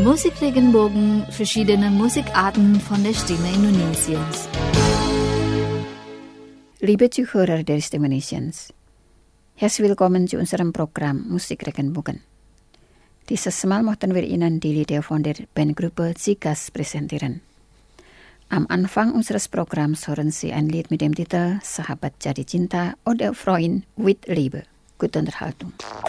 Musikregenbogen, verschiedene Musikarten von der Stimme Indonesiens. Liebe Zuhörer der Stimme Indonesiens, herzlich willkommen zu unserem Programm Musikregenbogen. Dieses Mal möchten wir Ihnen die Lieder von der Bandgruppe Cikas präsentieren. Am Anfang unseres Programms hören Sie ein Lied mit dem Titel Sahabat Jadi Cinta oder Freund with Liebe. Gute Unterhaltung.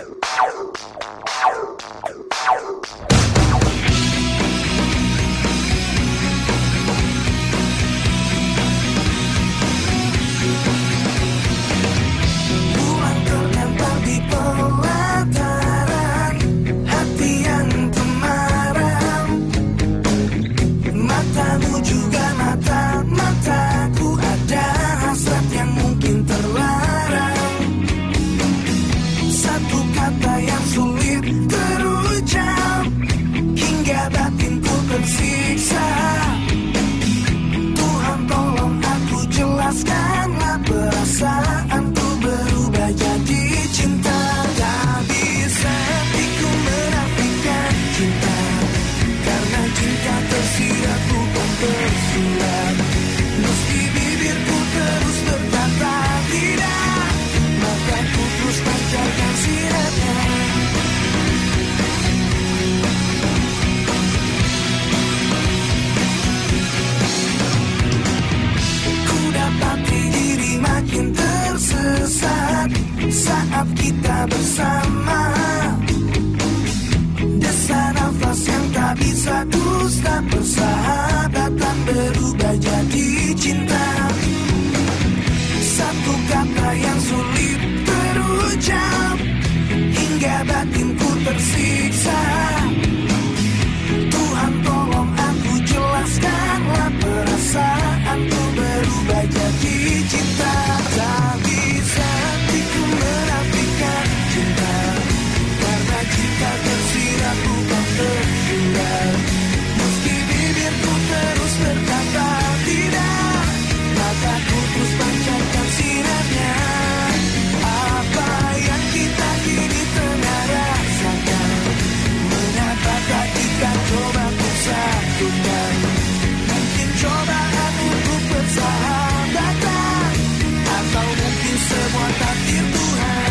Saat kita bersama, desa nafas yang tak bisa dusta, persahabatan berubah jadi cinta. Satu kata yang sulit terucap, hingga batinku tersiksa. Tuhan tolong aku jelaskanlah, perasaanku berubah jadi cinta. Tak bisa menafikan cinta, karena cinta tersirat bukan tersurat. Meski bibirku terus berkata tidak, mataku terus pancarkan sinarnya. Apa yang kita kini tengah rasakan, mengapa tak kita coba untuk satukan? Mungkin cobaan untuk persahabatan, atau mungkin sebuah takdir Tuhan.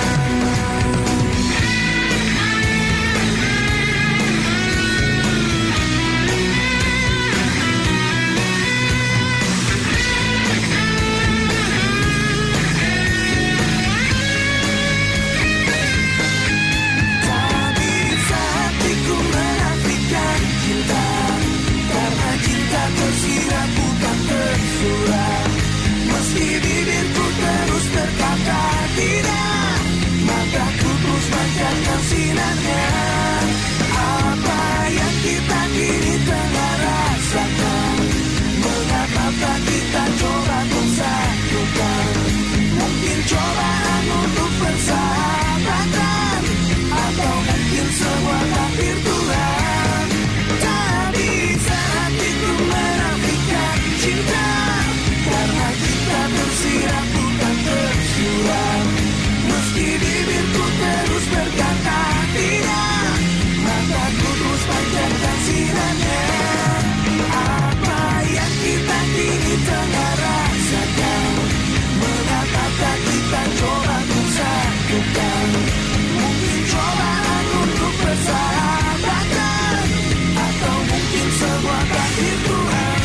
Tak bisa hatiku menafikan cinta, karena cinta tersirat bukan tersurat. Meski bibirku terus berkata tidak, mataku terus pancarkan sinarnya. Apa yang kita kini tengah rasakan, mengapa tak kita coba bersatukan? Mungkin cobaan untuk persahabatan, atau mungkin sebuah takdir Tuhan. Tak bisa hatiku menafikan cinta, karena cinta tersirat bukan tersurat. Meski bibirku terus berkata tidak, mataku terus pancarkan sinarnya. Apa yang kita kini tengah rasakan, mengapa tak kita coba untuk satukan? Mungkin cobaan untuk persahabatan, atau mungkin sebuah takdir Tuhan.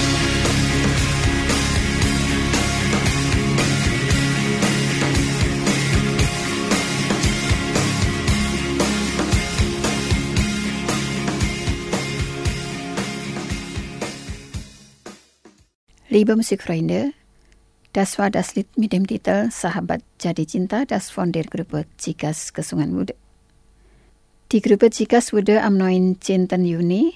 Liebe Musikfreunde, das war das Lied mit dem Titel Sahabat Jadi Cinta, das von der Gruppe Cikas gesungen wurde. Die Gruppe Cikas wurde am 19. Juni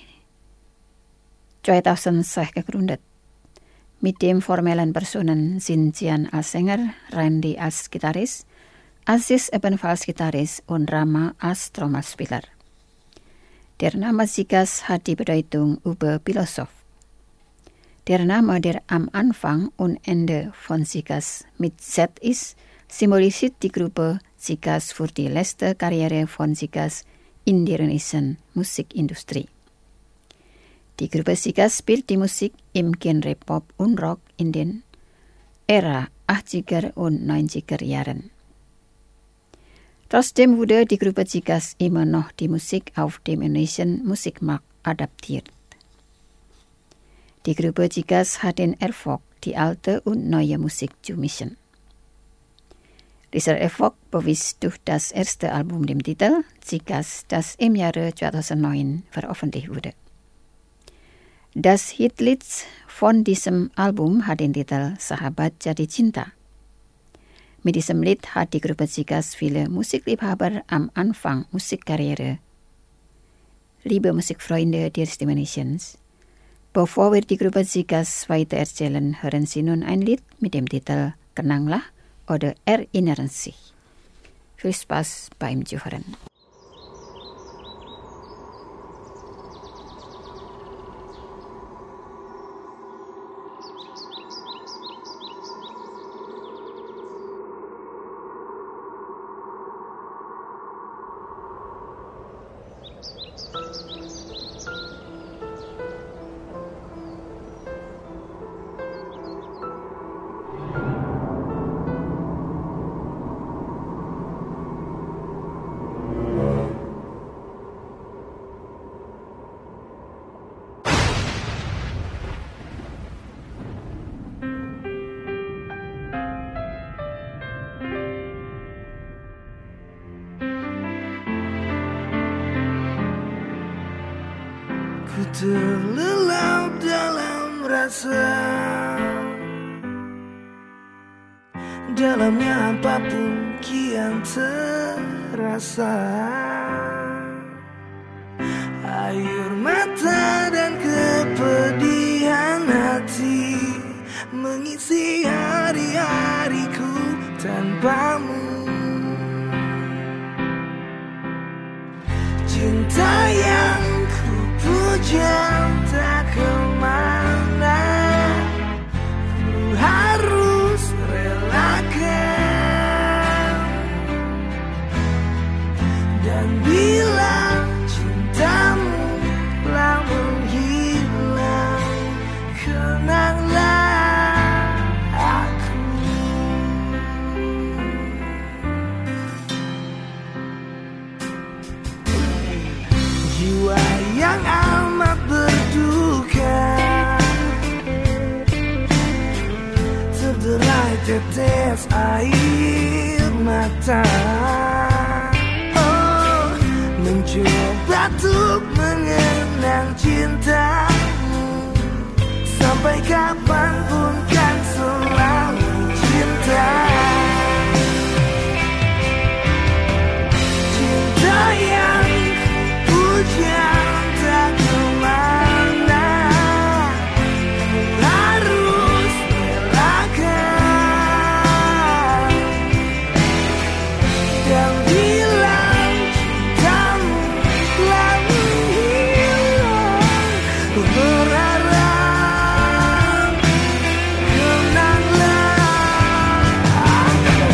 2006 gegründet. Mit den formellen Personen Sintian als Sänger, Randy als Gitarrist, Aziz ebenfalls Gitarrist und Rama als Trommelspieler. Der Name Cikas hat die Bedeutung Überphilosoph. Der Name, der am Anfang und Ende von Cikas mit Z ist, symbolisiert die Gruppe Cikas für die letzte Karriere von Cikas in der indonesischen Musikindustrie. Die Gruppe Zikas spielt die Musik im Genre Pop und Rock in den Ära 80er und 90er Jahren. Trotzdem wurde die Gruppe Zikas immer noch die Musik auf dem indonesischen Musikmarkt adaptiert. Die Gruppe Zikas hat den Erfolg, die alte und neue Musik zu mischen. Dieser Erfolg bewies durch das erste Album dem Titel Zikas, das im Jahre 2009 veröffentlicht wurde. Das Hitlied von diesem Album hat den Titel Sahabat Jadi Cinta. Mit diesem Lied hat die Gruppe Zikas viele Musikliebhaber am Anfang Musikkarriere. Liebe Musikfreunde des Indonesiens, bevor wir die Gruppe Zikas weiter erzählen, hören Sie nun ein Lied mit dem Titel Kenanglah oder Erinnern Sie. Viel Spaß beim Zuhören. Ku terlelap dalam rasa, dalamnya apapun kian terasa. Air mata dan kepedihan hati mengisi hari-hariku tanpamu. Cinta yang puja tak kemana, ku harus relakan. Dan bila cintamu telah menghilang, kenanglah aku. Jiwa yang amat berduka, terderai tetes air mata. Oh, mencoba untuk mengenang cintamu, sampai kapanpun kan selalu cinta. Cinta yang hujan tak kemana, ku harus relakan. Dan bila cintamu telah menghilang, ku berharap kenanglah aku.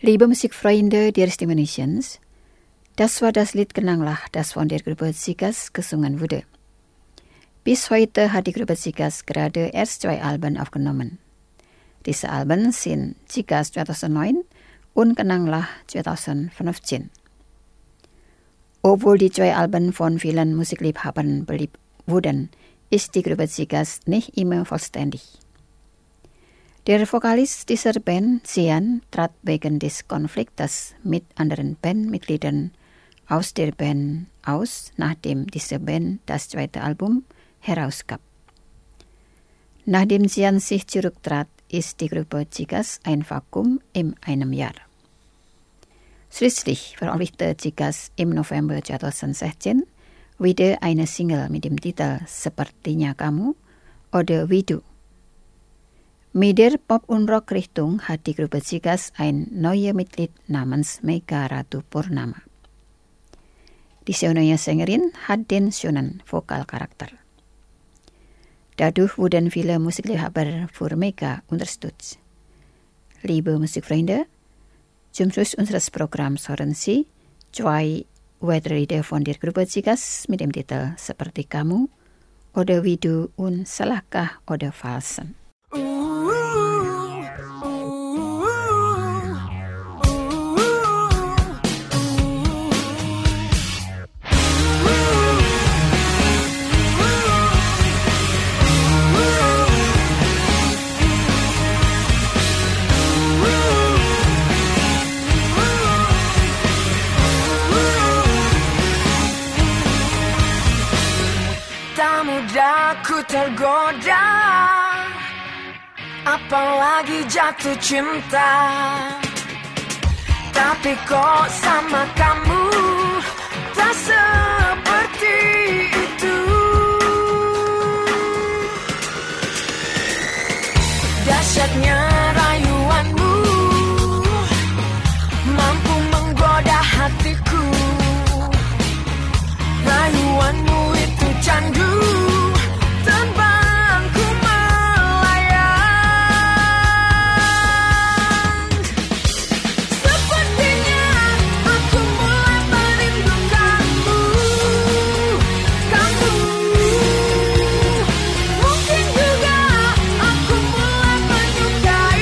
Liebe Musikfreunde der Stimme Nations, das war das Lied Kenanglah, das von der Gruppe Zikas gesungen wurde. Bis heute hat die Gruppe Zikas gerade erst 2 Alben aufgenommen. Diese Alben sind Zikas 2009 und Kenanglah 2015. Obwohl die 2 Alben von vielen Musikliebhabern beliebt wurden, ist die Gruppe Zikas nicht immer vollständig. Der Vokalis dieser Band, Xian, trat wegen des Konfliktes mit anderen Bandmitgliedern aus der Band aus, nachdem diese Band das 2. Album herausgab. Nachdem Xian sich zurücktrat, ist die Gruppe Zikas ein Vakuum in einem Jahr. Schließlich veröffentlichte Zikas im November 2016 wieder eine Single mit dem Titel Sepertinya Kamu oder Wie Du. Mit der Pop- und Rock-Richtung hat die Gruppe Zikas ein neues Mitglied namens Mega Ratu Purnama. Diese neue Sängerin hat den schönen Vokalcharakter. Dadurch wurden viele Musikliebhaber für Mega unterstützt. Liebe Musikfreunde, zum Schluss unseres Programms hören Sie 2 Lieder von der Gruppe Zikas mit dem Titel Seperti Kamu oder Wie Du und Salahkah oder Falsen. Tak mudah ku tergoda, apalagi jatuh cinta. Tapi kok sama kamu tak seperti itu. Dahsyatnya rayuanmu mampu menggoda hatiku. Rayuanmu itu candu, terbangku melayang. Sepertinya aku mulai merindukanmu. Kamu mungkin juga aku mulai menyukai.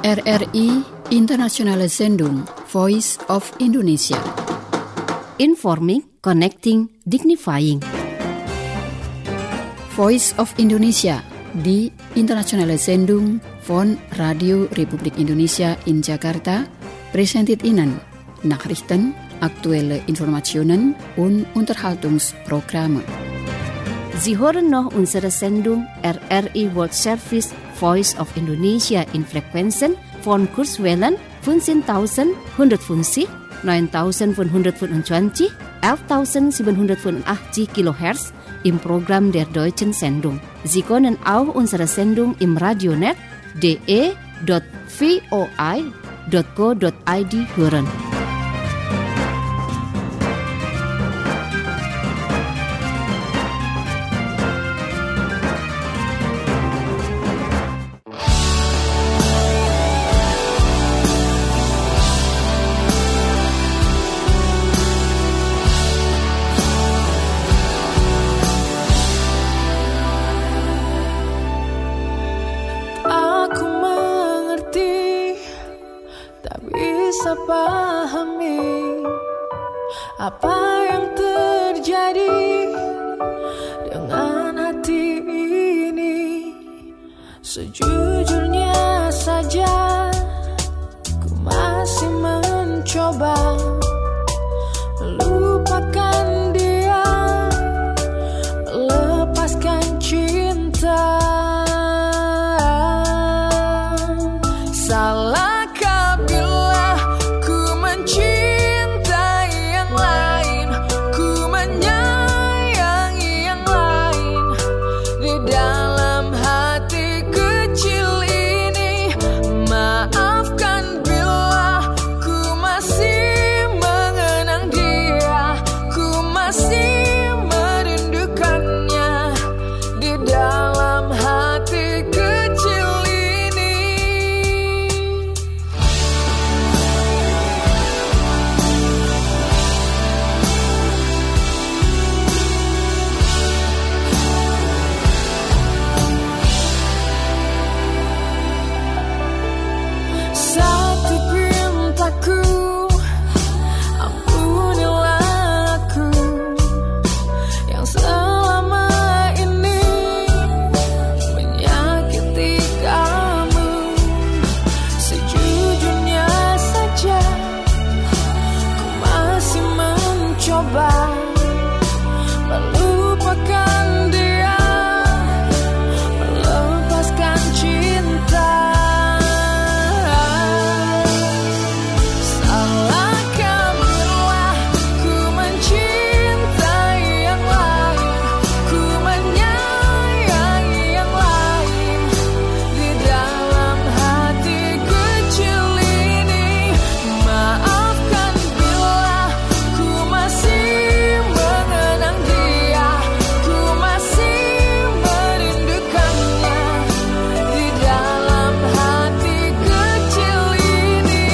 RRI Internationale Sendung Voice of Indonesia. Informing, connecting, dignifying. Voice of Indonesia di Internationale Sendung von Radio Republik Indonesia in Jakarta presented Ihnen Nachrichten, aktuelle Informationen und Unterhaltungsprogramme. Sie hören noch unsere Sendung RRI World Service Voice of Indonesia in Frequenzen von Kurzwellen 15.150, 9.525, 11.785 kHz im Programm der Deutschen Sendung. Sie können auch unsere Sendung im Radionet de.voi.co.id hören. Pahami apa yang terjadi dengan hati ini. Sejujurnya saja ku masih mencoba melupakan dia, melepaskan cinta. Salahkah bila ku mencintai yang lain, ku menyayangi yang lain di dalam hati kecil ini? Maafkan bila ku masih mengenang dia, ku masih merindukannya di dalam hati kecil ini. Satu pintaku, ampunilah aku yang selama ini menyakiti kamu. Sejujurnya saja ku masih mencoba melupakan dia, melepaskan cinta. Salahkah bila ku mencintai yang lain, ku menyayangi yang lain di dalam hati kecil ini? Maafkan bila ku masih mengenang dia, ku masih merindukannya di dalam hati kecil ini.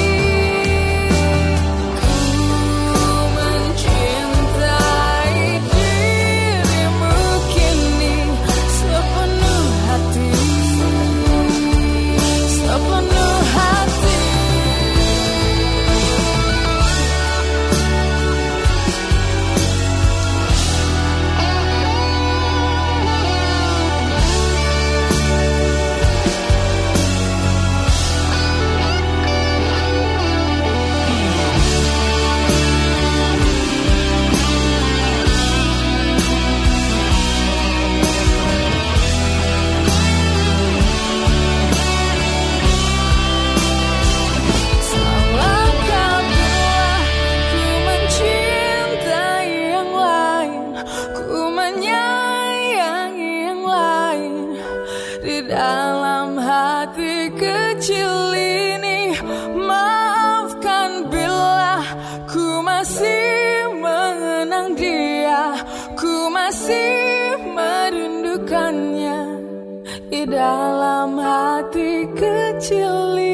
Ku mencintai dirimu kini sepenuh hati, sepenuh hati. Salahkah bila ku mencintai yang lain, ku menyayangi yang lain di dalam hati kecil ini? Maafkan bila ku masih mengenang dia, ku masih merindukannya di dalam hati kecil ini.